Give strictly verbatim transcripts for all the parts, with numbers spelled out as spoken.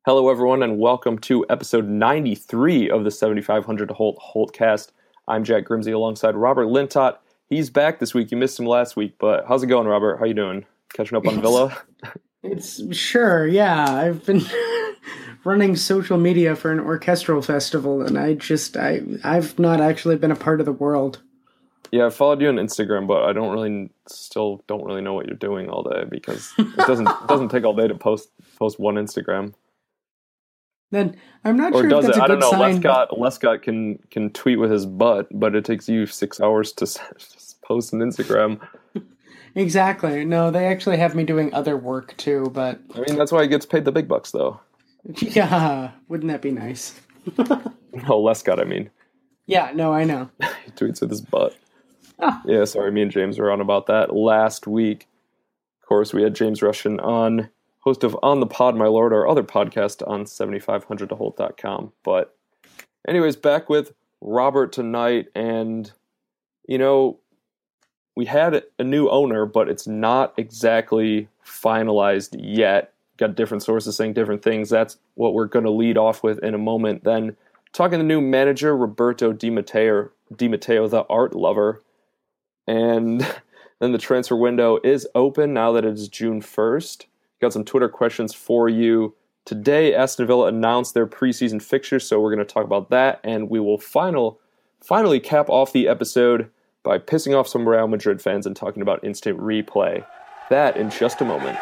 Hello, everyone, and welcome to episode ninety-three of the seventy-five hundred Holt Holtcast. I'm Jack Grimsey alongside Robert Lintott. He's back this week. You missed him last week, but how's it going, Robert? How you doing? Catching up on Villa? It's sure, yeah. I've been running social media for an orchestral festival, and I just I I've not actually been a part of the world. Yeah, I followed you on Instagram, but I don't really still don't really know what you're doing all day because it doesn't it doesn't take all day to post post one Instagram. Then I'm not or sure does if that's it? a I good don't know. sign. Lescott Lescott can can tweet with his butt, but it takes you six hours to post an Instagram. Exactly. No, they actually have me doing other work too, but I mean, that's why he gets paid the big bucks, though. Yeah, wouldn't that be nice? No, Lescott, I mean. Yeah, no, I know. He tweets with his butt. Ah. Yeah, sorry, me and James were on about that last week. Of course, we had James Rushin on, host of On the Pod, My Lord, our other podcast on seventy-five hundred to holt dot com. But anyways, back with Robert tonight, and, you know, we had a new owner, but it's not exactly finalized yet. Got different sources saying different things. That's what we're going to lead off with in a moment. Then talking to the new manager, Roberto Di Matteo, Di Matteo, the art lover. And then the transfer window is open now that it is June first. Got some Twitter questions for you. Today, Aston Villa announced their preseason fixtures, so we're going to talk about that. And we will final, finally cap off the episode by pissing off some Real Madrid fans and talking about instant replay. That in just a moment.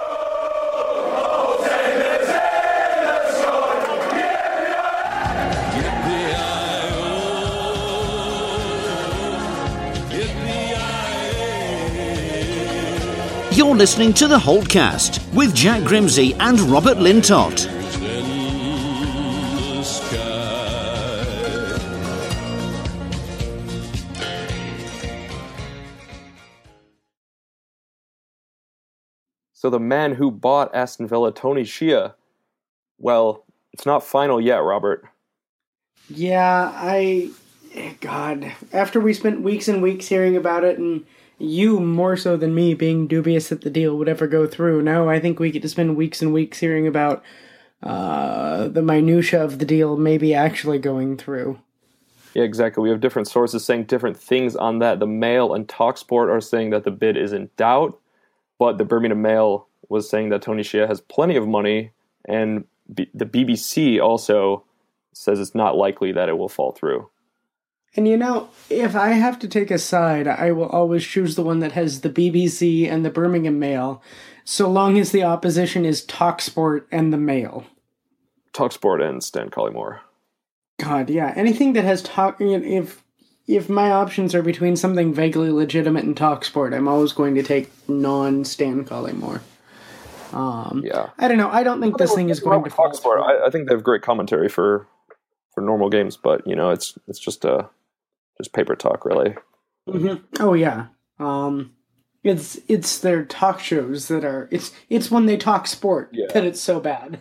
You're listening to the Holtcast with Jack Grimsey and Robert Lintott. So the man who bought Aston Villa, Tony Shea, well, it's not final yet, Robert. Yeah, I... God, after we spent weeks and weeks hearing about it, and you more so than me being dubious that the deal would ever go through, now I think we get to spend weeks and weeks hearing about uh, the minutia of the deal maybe actually going through. Yeah, exactly. We have different sources saying different things on that. The Mail and TalkSport are saying that the bid is in doubt, but the Birmingham Mail was saying that Tony Shea has plenty of money, and B- the B B C also says it's not likely that it will fall through. And you know, if I have to take a side, I will always choose the one that has the B B C and the Birmingham Mail, so long as the opposition is TalkSport and the Mail. TalkSport and Stan Collymore. God, yeah. Anything that has talk... If, if my options are between something vaguely legitimate and TalkSport, I'm always going to take non-Stan Collymore. Um, yeah. I don't know. I don't think this thing is going to fall TalkSport. through. I, I think they have great commentary for for normal games, but, you know, it's it's just a... Just paper talk, really. Mm-hmm. Oh yeah, um, it's it's their talk shows that are it's it's when they talk sport yeah. that it's so bad,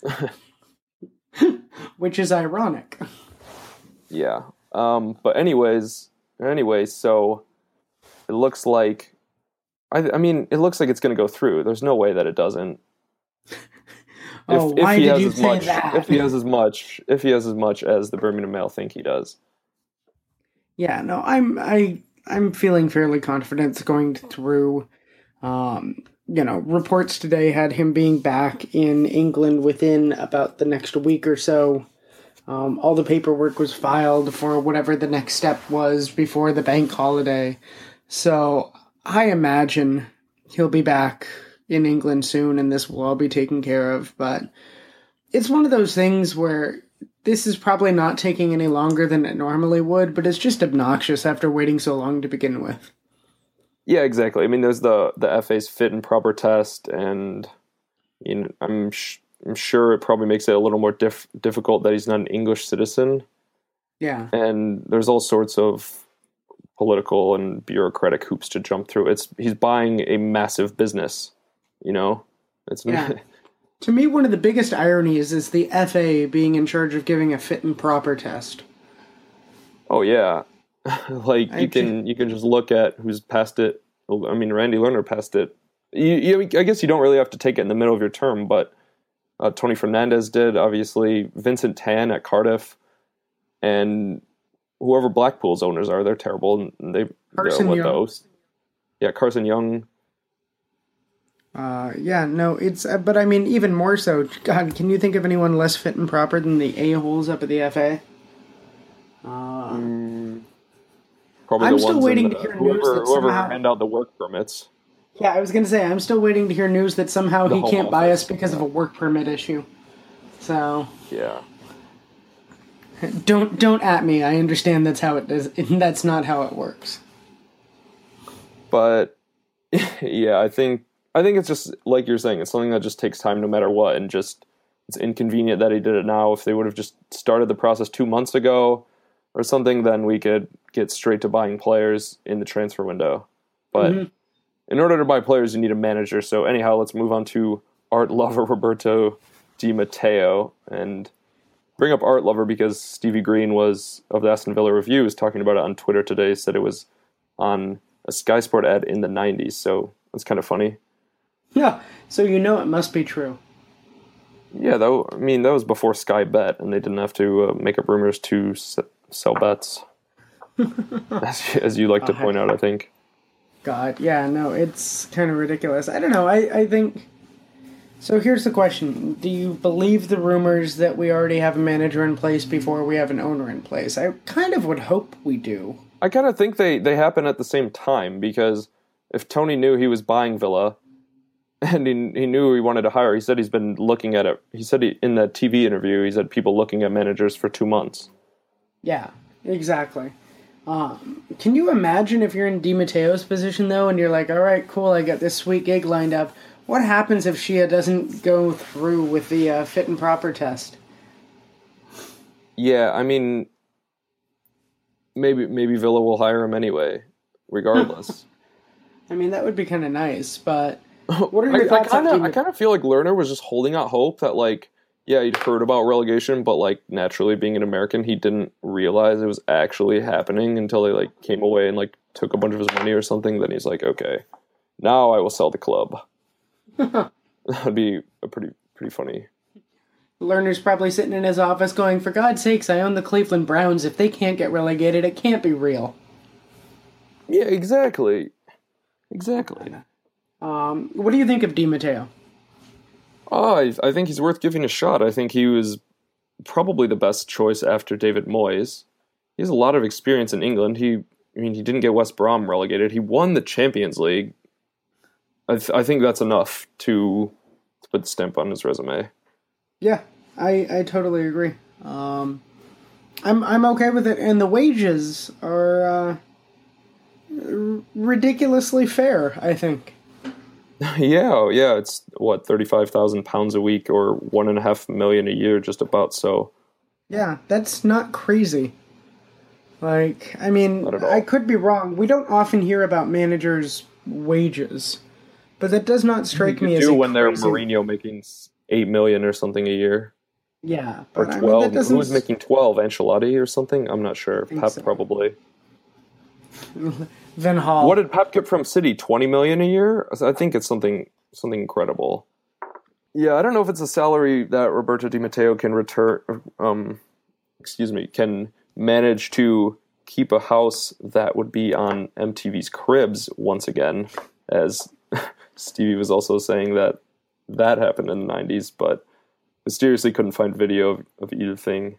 which is ironic. Yeah. Um. But anyways, anyways, so it looks like, I I mean, it looks like it's going to go through. There's no way that it doesn't. Oh, if, why if he did has you as say much, that? If he has as much, if he has as much as the Birmingham Mail think he does. Yeah, no, I'm I I'm feeling fairly confident it's going through. Um, you know, reports today had him being back in England within about the next week or so. Um, all the paperwork was filed for whatever the next step was before the bank holiday. So I imagine he'll be back in England soon and this will all be taken care of. But it's one of those things where this is probably not taking any longer than it normally would, but it's just obnoxious after waiting so long to begin with. Yeah, exactly. I mean, there's the, the F A's fit and proper test, and you know, I'm sh- I'm sure it probably makes it a little more dif- difficult that he's not an English citizen. Yeah. And there's all sorts of political and bureaucratic hoops to jump through. It's he's buying a massive business, you know? It's yeah. To me, one of the biggest ironies is the F A being in charge of giving a fit and proper test. Oh yeah, like I you can you can just look at who's passed it. I mean, Randy Lerner passed it. You, you, I guess you don't really have to take it in the middle of your term, but Uh, Tony Fernandez did, obviously. Vincent Tan at Cardiff. And whoever Blackpool's owners are, they're terrible. And they, Carson what, Young. those? Yeah, Carson Young. Uh, yeah, no, it's, uh, but I mean, even more so, God, can you think of anyone less fit and proper than the a-holes up at the F A? Uh, mm, probably I'm the still ones waiting in to the, hear whoever, news that whoever somehow... hand out the work permits. Yeah, I was going to say, I'm still waiting to hear news that somehow The he home can't buy office. us because of a work permit issue. So, Yeah. don't don't at me. I understand that's how it does. That's not how it works. But, yeah, I think I think it's just, like you're saying, it's something that just takes time no matter what, and just, it's inconvenient that he did it now. If they would have just started the process two months ago or something, then we could get straight to buying players in the transfer window. But Mhm. in order to buy players, you need a manager. So anyhow, let's move on to art lover Roberto Di Matteo, and bring up art lover because Stevie Green was, of the Aston Villa Review, was talking about it on Twitter today, said it was on a Sky Sport ad in the nineties, so that's kind of funny. Yeah, so you know it must be true. Yeah, that, I mean, that was before Sky Bet, and they didn't have to uh, make up rumors to s- sell bets, as, as you like to point out, I think. God, yeah, no, it's kind of ridiculous. I don't know, I, I think... So here's the question. Do you believe the rumors that we already have a manager in place before we have an owner in place? I kind of would hope we do. I kind of think they, they happen at the same time, because if Tony knew he was buying Villa, and he, he knew he wanted to hire, he said he's been looking at it. He said he, in that T V interview, he said people looking at managers for two months. Yeah, exactly. Um, can you imagine if you're in Di Matteo's position, though, and you're like, all right, cool, I got this sweet gig lined up. What happens if Shia doesn't go through with the uh, fit and proper test? Yeah, I mean, maybe maybe Villa will hire him anyway, regardless. I mean, that would be kind of nice, but what are your I, I thoughts kind on of Di I kind of feel like Lerner was just holding out hope that, like, yeah, he'd heard about relegation, but, like, naturally being an American, he didn't realize it was actually happening until they, like, came away and, like, took a bunch of his money or something. Then he's like, okay, now I will sell the club. That would be a pretty pretty funny. Lerner's probably sitting in his office going, for God's sakes, I own the Cleveland Browns. If they can't get relegated, it can't be real. Yeah, exactly. Exactly. Um, what do you think of Di Matteo? Oh, I, I think he's worth giving a shot. I think he was probably the best choice after David Moyes. He has a lot of experience in England. He, I mean, he didn't get West Brom relegated. He won the Champions League. I, th- I think that's enough to, to put the stamp on his resume. Yeah, I, I totally agree. Um, I'm I'm okay with it, and the wages are uh, r- ridiculously fair, I think. yeah, yeah, it's what thirty-five thousand pounds a week, or one and a half million a year, just about. So, yeah, that's not crazy. Like, I mean, Not at all. I could be wrong. We don't often hear about managers' wages, but that does not strike me as do a when they're crazy... Mourinho making eight million or something a year, Yeah, or but I mean, twelve. that doesn't... Who was making twelve? Ancelotti or something? I'm not sure. think Pep so. probably. Van Hal. What did Pep get from City? Twenty million a year? I think it's something something incredible. Yeah, I don't know if it's a salary that Roberto Di Matteo can return. Um, excuse me, can manage to keep a house that would be on M T V's Cribs once again, as Stevie was also saying that that happened in the nineties, but mysteriously couldn't find video of, of either thing.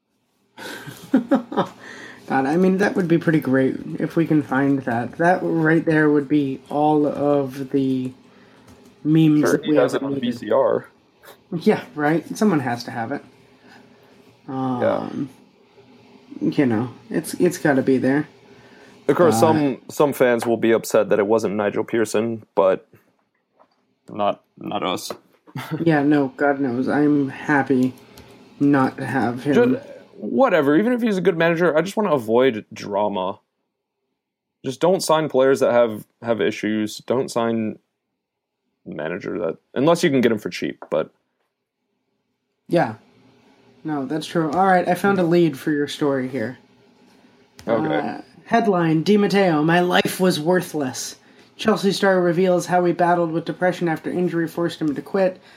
God, I mean, that would be pretty great if we can find that. That right there would be all of the memes Sure, that he we has it ever on needed. V C R. Yeah, right? Someone has to have it. Um, You know, it's it's got to be there. Of course, Uh, some some fans will be upset that it wasn't Nigel Pearson, but not not us. Yeah, no, God knows. I'm happy not to have him. Just, whatever, even if he's a good manager, I just want to avoid drama. Just don't sign players that have, have issues. Don't sign manager that, unless you can get him for cheap. But Yeah. No, that's true. All right, I found a lead for your story here. okay, Uh, headline, Di Matteo, my life was worthless. Chelsea star reveals how he battled with depression after injury forced him to quit.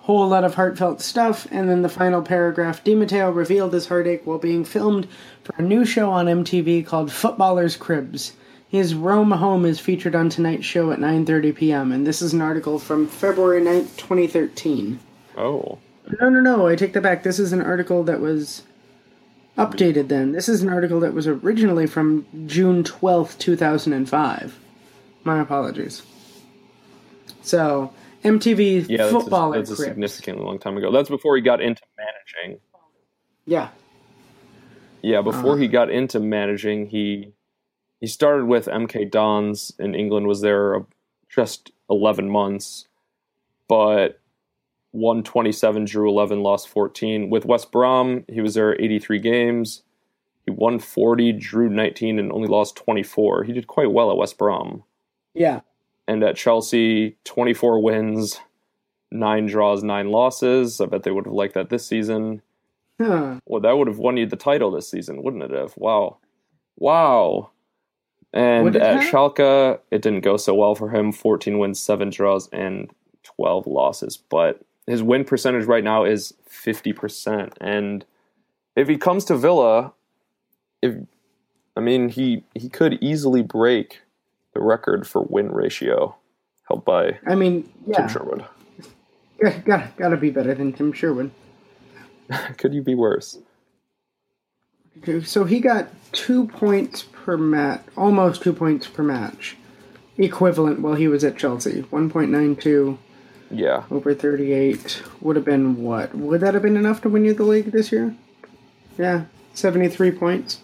whole lot of heartfelt stuff, and then the final paragraph, Di Matteo revealed his heartache while being filmed for a new show on M T V called Footballers' Cribs. His Rome home is featured on tonight's show at nine thirty p.m., and this is an article from February ninth, twenty thirteen. Oh. No, no, no, I take that back. This is an article that was updated then. This is an article that was originally from June twelfth, two thousand five. My apologies. So, M T V yeah, Football that's a, at that's a Cribs. significantly long time ago. That's before he got into managing. Yeah. Yeah, before Uh. he got into managing, he he started with M K Dons in England, was there just eleven months, but won twenty-seven, drew eleven, lost fourteen. With West Brom, he was there eighty-three games. He won forty, drew nineteen, and only lost twenty-four. He did quite well at West Brom. Yeah. And at Chelsea, twenty-four wins, nine draws, nine losses. I bet they would have liked that this season. Huh. Well, that would have won you the title this season, wouldn't it have? Wow. Wow. And Would it at have? Schalke, it didn't go so well for him. fourteen wins, seven draws, and twelve losses. But his win percentage right now is fifty percent. And if he comes to Villa, if I mean, he, he could easily break the record for win ratio held by I mean, yeah. Tim Sherwood. Got, got, gotta be better than Tim Sherwood. Could you be worse? Okay, so he got two points per match, almost two points per match, equivalent while he was at Chelsea. one point nine two Yeah. over thirty-eight would have been what? Would that have been enough to win you the league this year? Yeah, seventy-three points.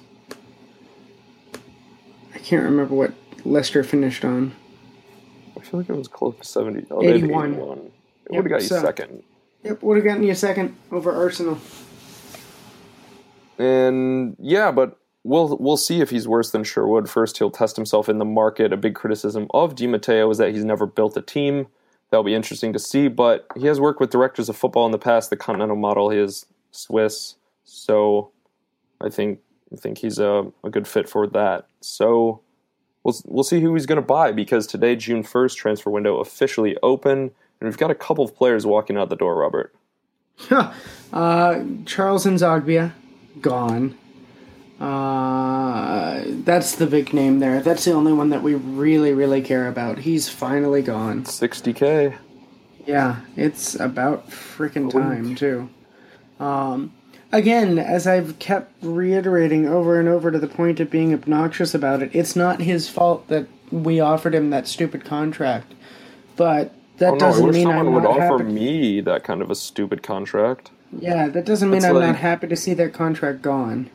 I can't remember what Leicester finished on. I feel like it was close to seventy. Oh, they had eighty-one. eighty-one. It Yep, would have got you so- second. Yep, would have gotten you second over Arsenal. And yeah, but we'll we'll see if he's worse than Sherwood. First, he'll test himself in the market. A big criticism of Di Matteo is that he's never built a team. That'll be interesting to see. But he has worked with directors of football in the past. The Continental model, he is Swiss, so I think I think he's a, a good fit for that. So we'll we'll see who he's going to buy, because today, June first, transfer window officially open, and we've got a couple of players walking out the door. Robert. uh, Charles Nzogbia, gone. Uh, that's the big name there. That's the only one that we really, really care about. He's finally gone. sixty K. Yeah, it's about freaking time, too. Um, again, as I've kept reiterating over and over to the point of being obnoxious about it, it's not his fault that we offered him that stupid contract. But that Oh no! I doesn't wish mean someone I'm would not offer happy. me that kind of a stupid contract. Yeah, that doesn't mean That's I'm like- not happy to see that contract gone.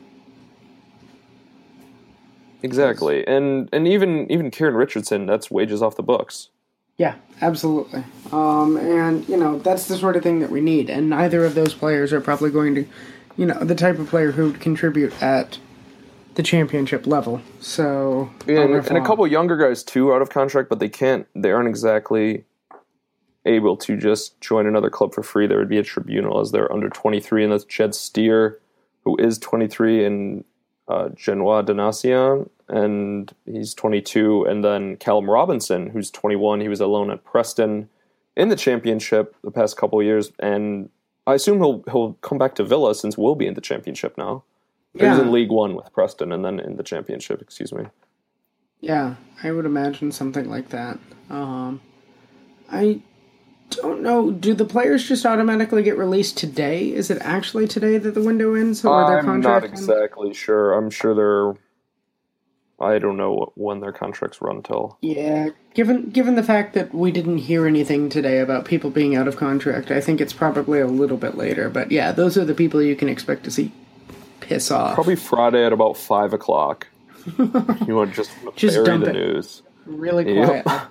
Exactly, and and even even Kieran Richardson, that's wages off the books. Yeah, absolutely. Um, and, you know, that's the sort of thing that we need. And neither of those players are probably going to, you know, the type of player who would contribute at the championship level. So, Yeah, and, au and a revoir. couple younger guys too out of contract, but they can't. They aren't exactly able to just join another club for free. There would be a tribunal as they're under twenty-three, and that's Jed Steer, who is twenty-three, and uh, Genoa Donation, and he's twenty-two, and then Callum Robinson, who's twenty-one. He was alone at Preston in the championship the past couple of years, and I assume he'll he'll come back to Villa since we'll be in the championship now. He was Yeah. in League One with Preston, and then in the championship. Excuse me. Yeah, I would imagine something like that. Um, I don't know. Do the players just automatically get released today? Is it actually today that the window ends, or their I'm contract not ends? exactly sure. I'm sure they're. I don't know when their contracts run till. Yeah, given given the fact that we didn't hear anything today about people being out of contract, I think it's probably a little bit later. But yeah, those are the people you can expect to see piss off. Probably Friday at about five o'clock. You want to just, Just bury dump the it. news. Really Yep. quiet.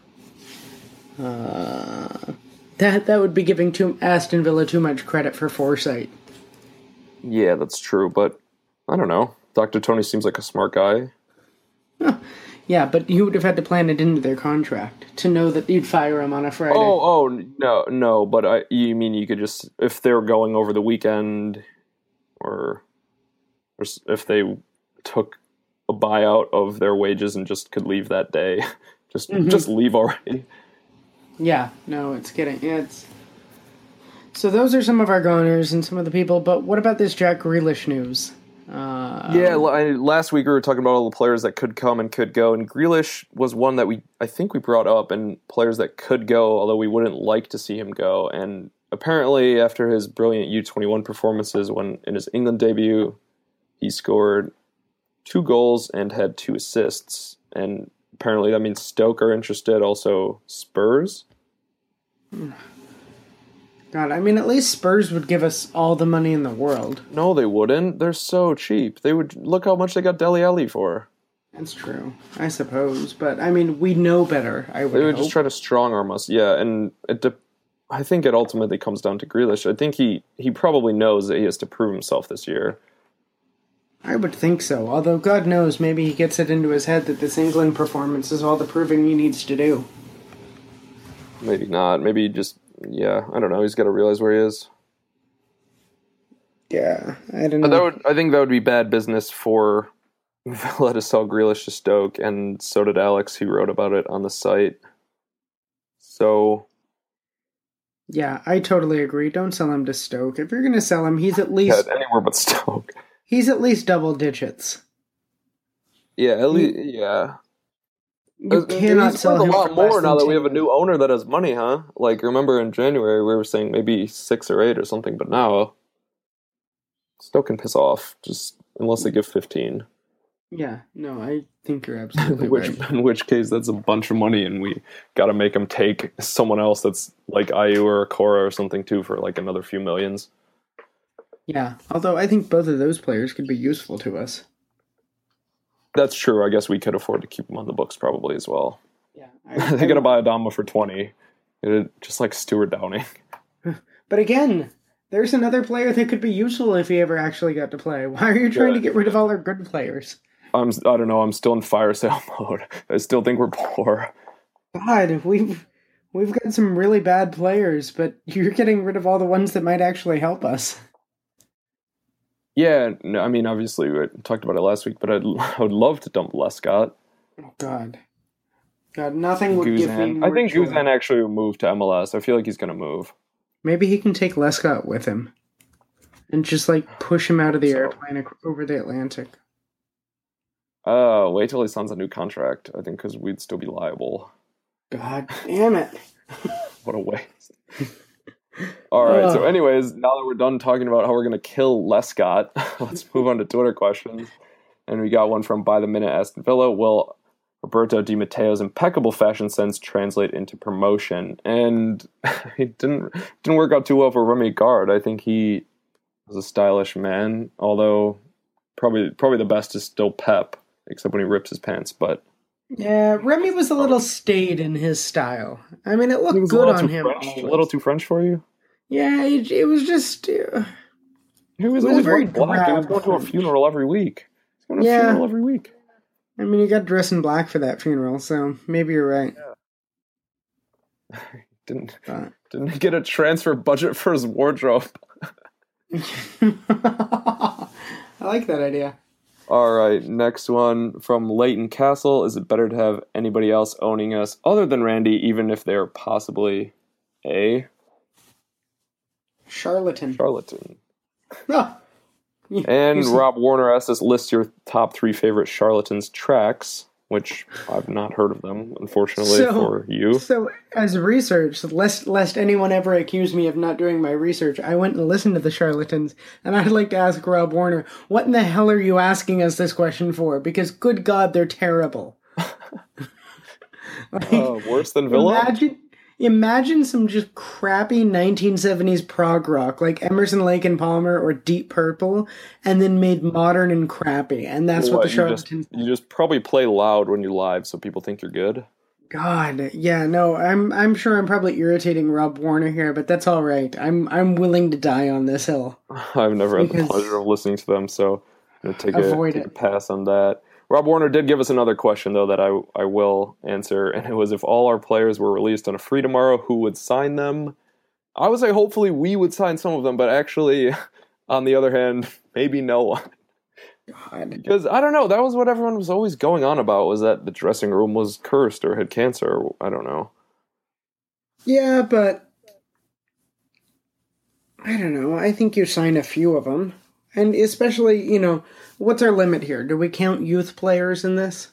uh, that that would be giving too, Aston Villa too much credit for foresight. Yeah, that's true, but I don't know. Doctor Tony seems like a smart guy. Yeah, but you would have had to plan it into their contract to know that you'd fire him on a Friday. Oh, oh no, no. But I, you mean you could just, if they're going over the weekend, or, or s- if they took a buyout of their wages and just could leave that day, just Mhm. just leave already. Yeah, no, it's getting it's So those are some of our goners and some of the people, but what about this Jack Grealish news? Uh, yeah, I, last week we were talking about all the players that could come and could go, and Grealish was one that we I think we brought up, and players that could go, although we wouldn't like to see him go. And apparently, after his brilliant U twenty-one performances, when in his England debut, he scored two goals and had two assists. And apparently, that means Stoke are interested. Also, Spurs. God, I mean, at least Spurs would give us all the money in the world. No, they wouldn't. They're so cheap. They would look how much they got Dele Alli for. That's true, I suppose. But I mean, we know better. I would. They would hope. just try to strong arm us. Yeah, and it. De- I think it ultimately comes down to Grealish. I think he he probably knows that he has to prove himself this year. I would think so. Although God knows, maybe he gets it into his head that this England performance is all the proving he needs to do. Maybe not. Maybe he just. Yeah, I don't know. He's got to realize where he is. Yeah, I don't know. But that would, I think that would be bad business for Villa to sell Grealish to Stoke, and so did Alex, who wrote about it on the site. So... Yeah, I totally agree. Don't sell him to Stoke. If you're going to sell him, he's at least... Yeah, anywhere but Stoke. He's at least double digits. Yeah, at least... Yeah. You cannot He's sell worth him a lot for more less now than that we two. have a new owner that has money, huh? Like, remember in January we were saying maybe six or eight or something, but now Stoke can piss off, just unless they give fifteen. Yeah, no, I think you're absolutely which, right. In which case, that's a bunch of money, and we got to make them take someone else that's like Ayew or Cora or something too for like another few millions. Yeah, although I think both of those players could be useful to us. That's true. I guess we could afford to keep them on the books probably as well. Yeah, I, They're gonna buy Adama for twenty, it, just like Stuart Downing. But again, there's another player that could be useful if he ever actually got to play. Why are you trying Yeah. to get rid of all our good players? I'm. I don't know. I'm still in fire sale mode. I still think we're poor. God, we've we've got some really bad players, but you're getting rid of all the ones that might actually help us. Yeah, no, I mean, obviously we talked about it last week, but I'd, I would love to dump Lescott. Oh God, God, nothing would give me Guzan. more I think joy. Guzan actually will move to M L S. I feel like he's going to move. Maybe he can take Lescott with him, and just like push him out of the So- airplane ac- over the Atlantic. Uh, wait till he signs a new contract, I think, because we'd still be liable. God damn it! What a waste. All right, so Ugh. anyways, now that we're done talking about how we're going to kill Lescott, let's move on to Twitter questions. And we got one from By the Minute Aston Villa. Will Roberto Di Matteo's impeccable fashion sense translate into promotion? And it didn't didn't work out too well for Remy Gard. I think he was a stylish man, although probably probably the best is still Pep, except when he rips his pants. But Yeah, Remy was a little staid in his style. I mean, it he looked was a good little on too him. French, a always. little too French for you. Yeah, it, it was just. Uh, He was It was always very wearing black. He was drab going to a French. funeral every week. He's going to a Yeah. funeral every week. I mean, he got dressed in black for that funeral, so maybe you're right. Didn't But- didn't get a transfer budget for his wardrobe. I like that idea. All right, next one from Leighton Castle. Is it better to have anybody else owning us other than Randy, even if they're possibly a Charlatan. charlatan? Oh. You- And you- Rob Warner asked us list your top three favorite charlatans tracks, which I've not heard of them, unfortunately, So- for you. So, as research, lest lest anyone ever accuse me of not doing my research, I went and listened to the Charlatans, and I'd like to ask Rob Warner, what in the hell are you asking us this question for? Because, good God, they're terrible. Like, Uh, worse than Villa? Imagine, imagine some just crappy nineteen seventies prog rock like Emerson, Lake and Palmer or Deep Purple, and then made modern and crappy, and that's what, What, the you Charlatans. just, you just probably play loud when you live so people think you're good. God, yeah, no, I'm I'm sure I'm probably irritating Rob Warner here, but that's all right. I'm I'm willing to die on this hill. I've never had the Because- pleasure of listening to them, so I'm going to take, a, Avoid take a it. pass on that. Rob Warner did give us another question, though, that I, I will answer, and it was if all our players were released on a free tomorrow, who would sign them? I would say hopefully we would sign some of them, but actually, on the other hand, maybe no one. God. Because, I don't know, that was what everyone was always going on about, was that the dressing room was cursed or had cancer, or I don't know. Yeah, but I don't know. I think you sign a few of them. And especially, you know, what's our limit here? Do we count youth players in this?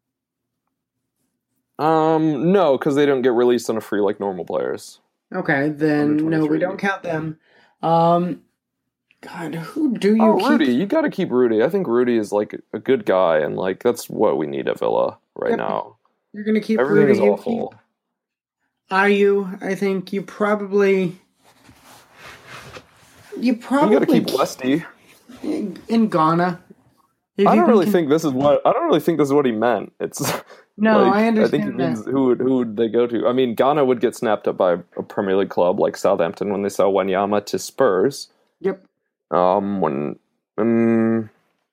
Um, no, because they don't get released on a free like normal players. Okay, then no, we don't count them. Um, God, who do you oh, keep? Rudy, you got to keep Rudy. I think Rudy is like a good guy, and like that's what we need at Villa right yep. now. You're gonna keep everything Rudy. is awful. Ayew, I think you probably, you probably you got to keep Westy in, in Ghana. I don't really can... think this is what I don't really think this is what he meant. It's no, like, I understand. I think it means that. who would who would they go to? I mean, Ghana would get snapped up by a Premier League club like Southampton when they sell Wanyama to Spurs. Yep. Um, when um,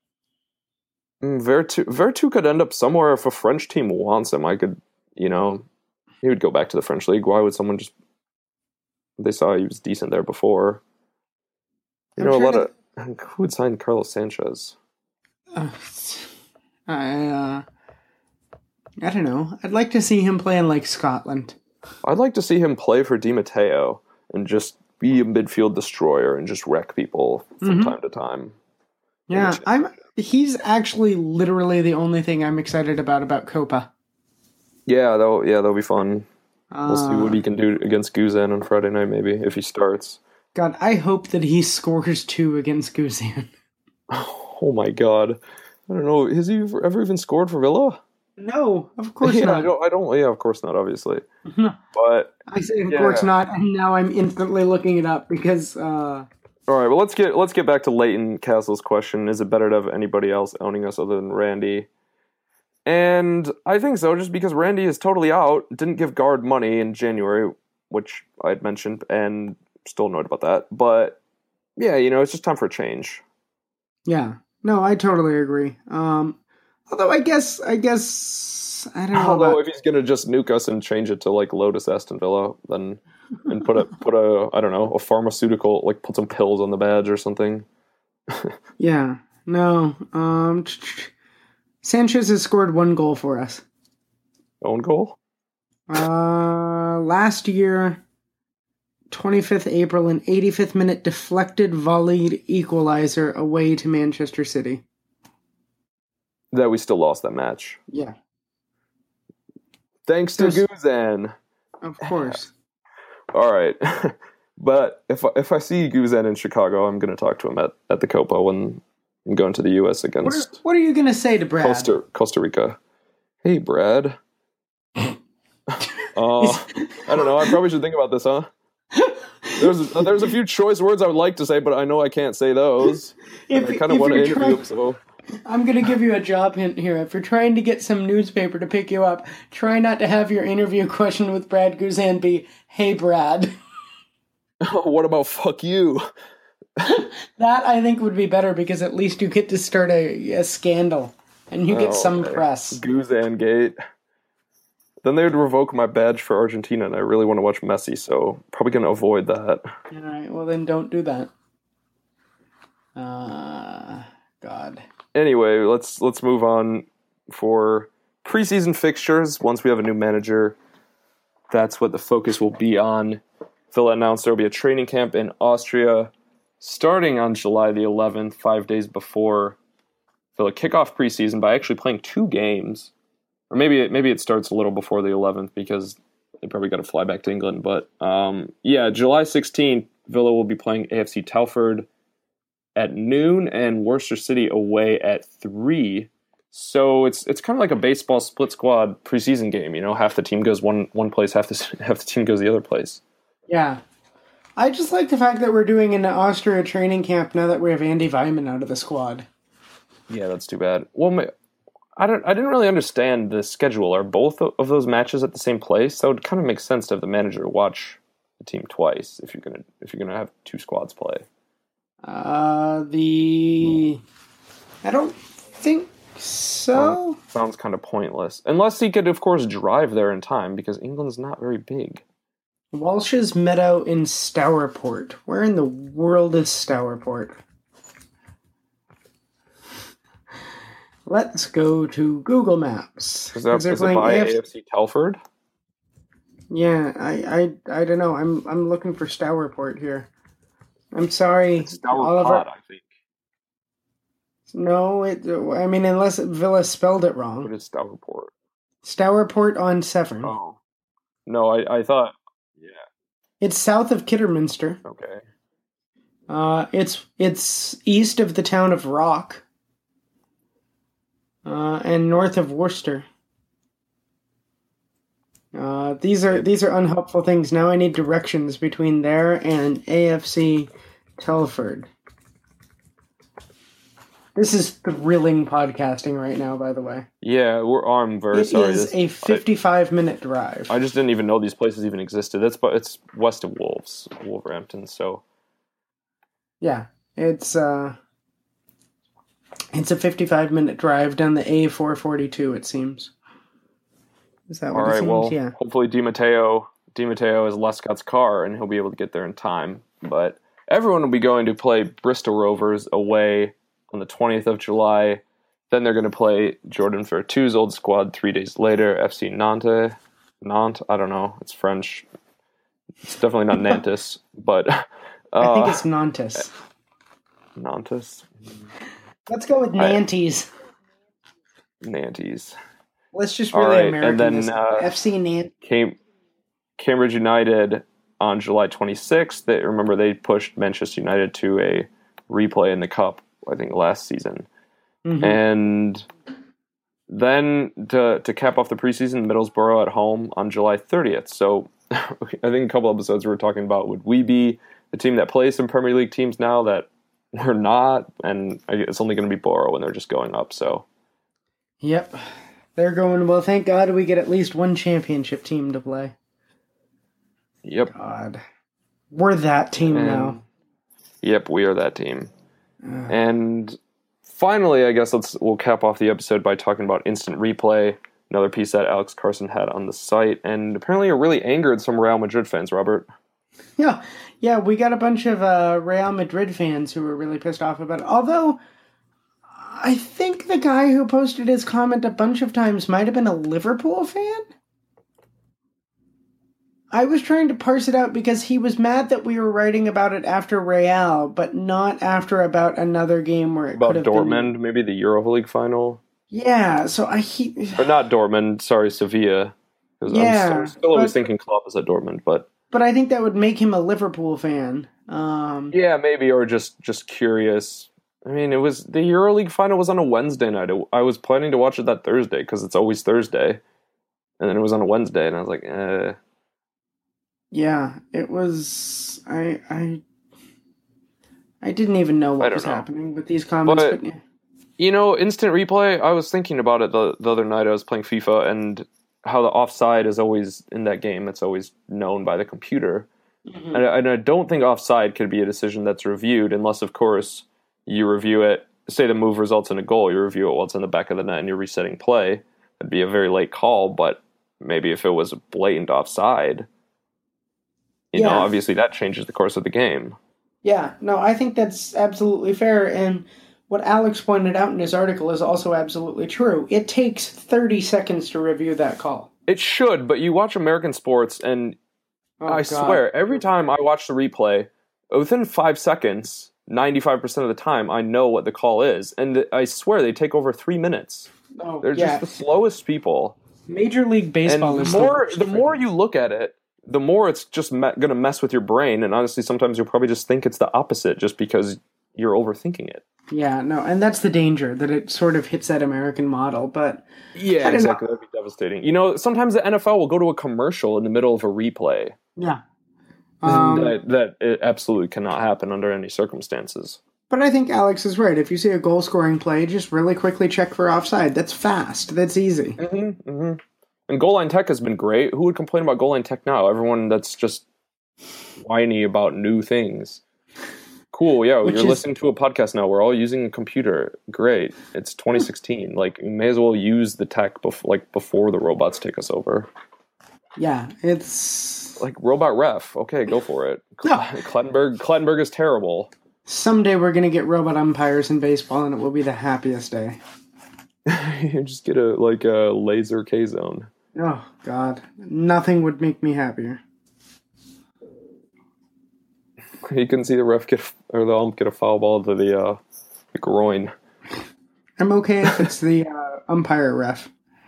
Vertu Vertu could end up somewhere if a French team wants him. I could, you know, he would go back to the French league. Why would someone just? They saw he was decent there before. You I'm know, a lot to... of who would sign Carlos Sanchez. Uh, I uh, I don't know. I'd like to see him play in like Scotland. I'd like to see him play for Di Matteo and just be a midfield destroyer and just wreck people from mm-hmm. time to time. Yeah, I'm. He's actually literally the only thing I'm excited about about Copa. Yeah, that'll yeah that'll be fun. Uh, we'll see what he can do against Guzan on Friday night, maybe if he starts. God, I hope that he scores two against Guzan. Oh my God! I don't know. Has he ever even scored for Villa? No, of course yeah, not. I don't. I don't. Yeah, of course not. Obviously, but I say of yeah. course not, and now I'm instantly looking it up because. Uh... All right, well let's get let's get back to Leighton Castle's question. Is it better to have anybody else owning us other than Randy? And I think so, just because Randy is totally out. Didn't give Guard money in January, which I had mentioned, and still annoyed about that. But yeah, you know, it's just time for a change. Yeah. No, I totally agree. Um, although I guess, I guess, I don't know. Although about... if he's gonna just nuke us and change it to like Lotus Aston Villa, then and put a put a I don't know a pharmaceutical like put some pills on the badge or something. yeah. No. Um, Sanchez has scored one goal for us. Own goal. Uh, last year. twenty-fifth April, an eighty-fifth minute deflected volleyed equalizer away to Manchester City. That we still lost that match. Yeah. Thanks to There's, Guzan. Of course. All right. But if, if I see Guzan in Chicago, I'm going to talk to him at, at the Copa when I'm going to the U S against... What are, what are you going to say to Brad? Costa, Costa Rica. Hey, Brad. uh, I don't know. I probably should think about this, huh? There's there's a few choice words I would like to say, but I know I can't say those. If, I kind of want to interview trying, him, so... I'm going to give you a job hint here. If you're trying to get some newspaper to pick you up, try not to have your interview question with Brad Guzan be, hey, Brad. What about fuck you? That, I think, would be better, because at least you get to start a, a scandal, and you get oh, some okay. press. Guzan Gate. Then they would revoke my badge for Argentina, and I really want to watch Messi, so probably going to avoid that. All right, well then don't do that. Uh, God. Anyway, let's let's move on for preseason fixtures. Once we have a new manager, that's what the focus will be on. Villa announced there will be a training camp in Austria starting on July the eleventh, five days before Villa kick off preseason by actually playing two games. Or maybe it, maybe it starts a little before the eleventh because they probably got to fly back to England. But um, yeah, July sixteenth, Villa will be playing A F C Telford at noon and Worcester City away at three. So it's it's kind of like a baseball split squad preseason game. You know, half the team goes one one place, half the half the team goes the other place. Yeah, I just like the fact that we're doing an Austria training camp now that we have Andy Weimann out of the squad. Yeah, that's too bad. Well, I don't. I didn't really understand the schedule. Are both of those matches at the same place? That would kind of make sense to have the manager watch the team twice if you're gonna if you're gonna have two squads play. Uh, the I don't think so. Uh, sounds kind of pointless, unless he could, of course, drive there in time because England's not very big. Walsh's Meadow in Stourport. Where in the world is Stourport? Let's go to Google Maps. Is that is it by A F C Telford? Yeah, I, I, I don't know. I'm I'm looking for Stourport here. I'm sorry. It's Stour all of Pod, our- I think. No, it. I mean, unless Villa spelled it What wrong. is Stourport? Stourport on Severn. Oh. No, I, I thought... Yeah, It's south of Kidderminster. okay. Uh, it's it's east of the town of Rock. Uh, and north of Worcester. Uh, these are these are unhelpful things. Now I need directions between there and A F C Telford. This is thrilling podcasting right now, by the way. Yeah, we're, I'm very It sorry. is This- a fifty-five minute drive. I, I just didn't even know these places even existed. That's but it's west of Wolves, Wolverhampton, so... Yeah, it's uh, it's a fifty-five minute drive down the A four forty-two. It seems. Is that what All it right, seems? well, Yeah. hopefully Di Matteo, Di Matteo is Lescott's car, and he'll be able to get there in time. But everyone will be going to play Bristol Rovers away on the twentieth of July. Then they're going to play Jordan Vertu's old squad three days later, F C Nantes. Nantes? I don't know. It's French. It's definitely not Nantes, but... Uh, I think it's Nantes. Nantes? Let's go with I- Nantes. Nantes. Let's just All really right, American and then, this. uh, F C Nantes. Cam- Cambridge United on July twenty-sixth. They, remember, they pushed Manchester United to a replay in the Cup, I think, last season. Mhm. And then to to cap off the preseason, Middlesbrough at home on July thirtieth. So I think a couple episodes we were talking about, would we be the team that plays some Premier League teams now that we're not? And it's only going to be Borough when they're just going up. So Yep. They're going, well, thank God we get at least one championship team to play. Yep. God. We're that team And- now. Yep, we are that team. Ugh. And finally, I guess let's we'll cap off the episode by talking about instant replay. Another piece that Alex Carson had on the site, and apparently it really angered some Real Madrid fans, Robert. Yeah, yeah, we got a bunch of uh, Real Madrid fans who were really pissed off about it. Although, I think the guy who posted his comment a bunch of times might have been a Liverpool fan. I was trying to parse it out because he was mad that we were writing about it after Real, but not after about another game where it About could have Dortmund, been. maybe the Europa League final. Yeah, so I he. Or not Dortmund, sorry, Sevilla. 'Cause Yeah, I'm, still, still always but- thinking Klopp is at Dortmund, but But I think that would make him a Liverpool fan. Um, yeah, maybe, or just just curious. I mean, it was the Euro League final was on a Wednesday night. I was planning to watch it that Thursday because it's always Thursday, and then it was on a Wednesday, and I was like, eh. Yeah, it was. I I I didn't even know I what don't was know. happening with these comments. But- But, yeah. You know, instant replay, I was thinking about it the, the other night. I was playing FIFA, and how the offside is always, in that game, it's always known by the computer. Mhm. And, I, and I don't think offside could be a decision that's reviewed, unless, of course, you review it, say the move results in a goal, you review it while it's in the back of the net and you're resetting play. It'd be a very late call, but maybe if it was blatant offside, you know, Yeah. obviously that changes the course of the game. Yeah, no, I think that's absolutely fair. And what Alex pointed out in his article is also absolutely true. It takes thirty seconds to review that call. It should, but you watch American sports, and Oh, I God. swear, every time I watch the replay, within five seconds, ninety-five percent of the time, I know what the call is. And I swear, they take over three minutes. Oh, They're yeah. just the slowest people. Major League Baseball And is the more, worst the for more this. you look at it, the more it's just me- going to mess with your brain. And honestly, sometimes you'll probably just think it's the opposite just because you're overthinking it. Yeah, no, and that's the danger, that it sort of hits that American model. But Yeah, don't exactly. That'd be devastating. You know, sometimes the N F L will go to a commercial in the middle of a replay. yeah. And Um, that, that it absolutely cannot happen under any circumstances. But I think Alex is right. If you see a goal scoring play, just really quickly check for offside. That's fast. That's easy. Mm-hmm, mm-hmm. And goal line tech has been great. Who would complain about goal line tech now? Everyone that's just whiny about new things. Cool, yeah, Which you're is- listening to a podcast now. We're all using a computer. Great. It's twenty sixteen. Like, you may as well use the tech bef- like before the robots take us over. Yeah, it's Like robot ref. Okay, go for it. No. Clattenburg, Clattenburg is terrible. someday we're gonna get robot umpires in baseball, and it will be the happiest day. You just get a like a laser K zone. Oh God, nothing would make me happier. he couldn't see the ref get or the ump get a foul ball to the, uh, the groin. I'm okay if it's the uh, umpire ref.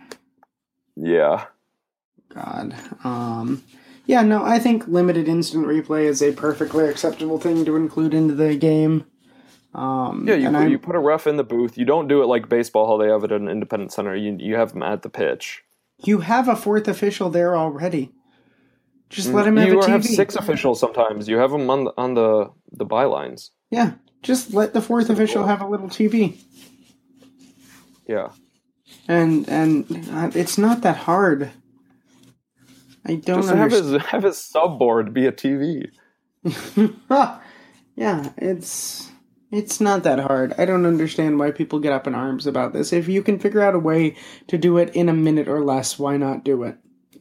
Yeah. God. Um, yeah, no, I think limited instant replay is a perfectly acceptable thing to include into the game. Um, yeah, you and put, I'm- you put a ref in the booth. You don't do it like baseball, how they have it at an independent center. You you have them at the pitch. You have a fourth official there already. Just let him have you a T V. have six officials sometimes. You have them on the, on the, the bylines. Yeah, just let the fourth official cool. have a little T V. Yeah. And and uh, it's not that hard. I don't Just have understand. his, have his subboard be a T V. Yeah, it's it's not that hard. I don't understand why people get up in arms about this. If you can figure out a way to do it in a minute or less, why not do it?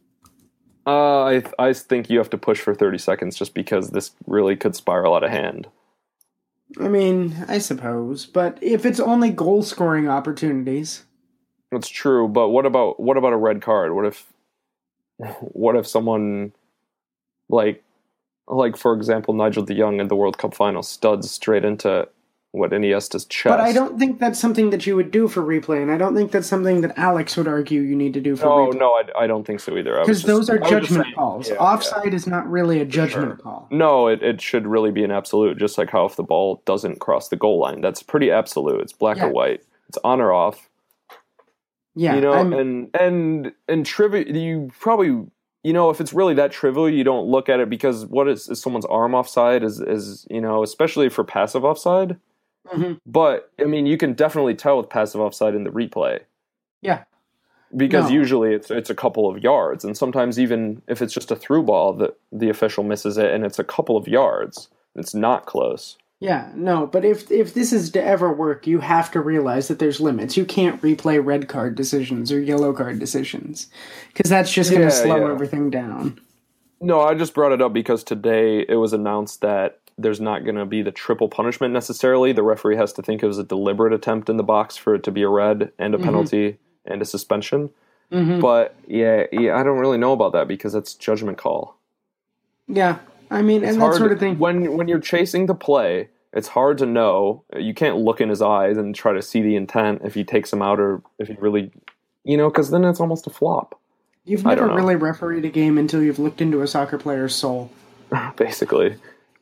Uh, I I think you have to push for thirty seconds just because this really could spiral out of hand. I mean, I suppose, but if it's only goal scoring opportunities, That's true, but what about what about a red card? What if what if someone like like for example Nigel de Jong in the World Cup final studs straight into what Iniesta's chest? but I don't think that's something that you would do for replay, and I don't think that's something that Alex would argue you need to do for No, replay. no, I, I don't think so either. I was Because just- those are I was just judgment saying- calls. yeah, Offside yeah. is not really a judgment Sure. call. No, it, it should really be an absolute, just like how if the ball doesn't cross the goal line. That's pretty absolute. It's black Yeah. or white. It's on or off. Yeah, you know, I'm- and and and trivia. You probably, you know, if it's really that trivial, you don't look at it because what is, is someone's arm offside? Is is you know, especially for passive offside. Mhm. But I mean, you can definitely tell with passive offside in the replay yeah. because No. usually it's it's a couple of yards, and sometimes even if it's just a through ball, the the official misses it, and it's a couple of yards. It's not close. Yeah, no, but if if this is to ever work, you have to realize that there's limits. You can't replay red card decisions or yellow card decisions because that's just going to Yeah, slow yeah. everything down. No, I just brought it up because today it was announced that there's not going to be the triple punishment necessarily. The referee has to think it was a deliberate attempt in the box for it to be a red and a penalty and a suspension. Mhm. But yeah, yeah, I don't really know about that because it's judgment call. Yeah, I mean, It's and that hard sort of thing. when when you're chasing the play. It's hard to know. You can't look in his eyes and try to see the intent if he takes him out or if he really, you know, because then it's almost a flop. You've I never don't know. really refereed a game until you've looked into a soccer player's soul. Basically.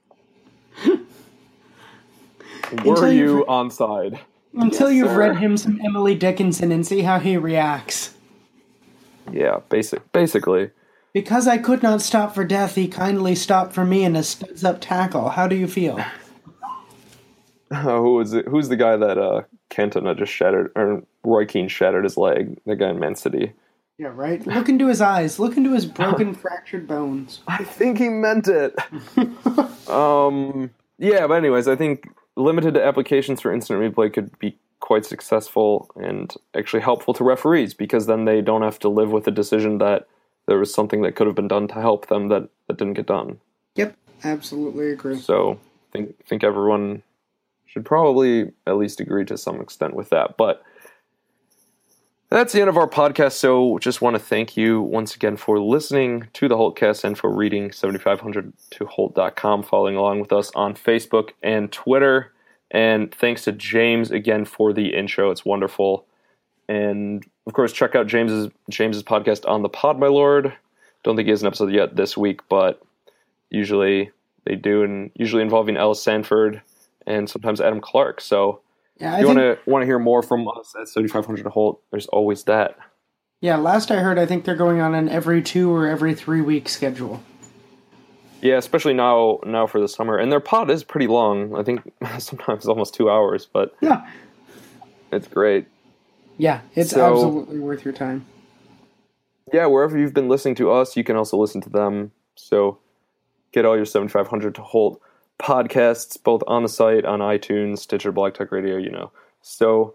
Until Were you've you re- onside? Until Yes, you've sir. read him some Emily Dickinson and see how he reacts. Yeah, basic, basically. Because I could not stop for death, he kindly stopped for me in a studs-up tackle. How do you feel? Uh, who was it? Who's the guy that uh, Cantona just shattered, or Roy Keane shattered his leg? The guy in Man City. Yeah, right? Look into his eyes. Look into his broken, fractured bones. I think he meant it. um, yeah, but anyways, I think limited applications for instant replay could be quite successful and actually helpful to referees because then they don't have to live with the decision that there was something that could have been done to help them that, that didn't get done. Yep, absolutely agree. So I think think everyone should probably at least agree to some extent with that. But that's the end of our podcast. So just want to thank you once again for listening to the Holtcast and for reading seventy-five hundred to holt dot com, following along with us on Facebook and Twitter. And thanks to James again for the intro. It's wonderful. And of course, check out James's James's podcast On the Pod, My Lord. Don't think he has an episode yet this week, but usually they do, and usually involving Ellis Sanford and sometimes Adam Clark. So Yeah, I if you think, want to want to hear more from us at seventy-five hundred to Holt, there's always that. yeah, last I heard, I think they're going on an every two or every three week schedule. Yeah, especially now now for the summer. And their pod is pretty long. I think sometimes almost two hours, but Yeah. it's great. Yeah, it's So- absolutely worth your time. Yeah, wherever you've been listening to us, you can also listen to them. So get all your seventy-five hundred to Holt podcasts, both on the site, on iTunes, Stitcher, Blog Talk Radio, you know. So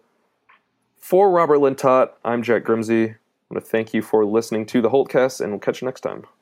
for Robert Lintott, I'm Jack Grimsey. I want to thank you for listening to the Holtcast, and we'll catch you next time.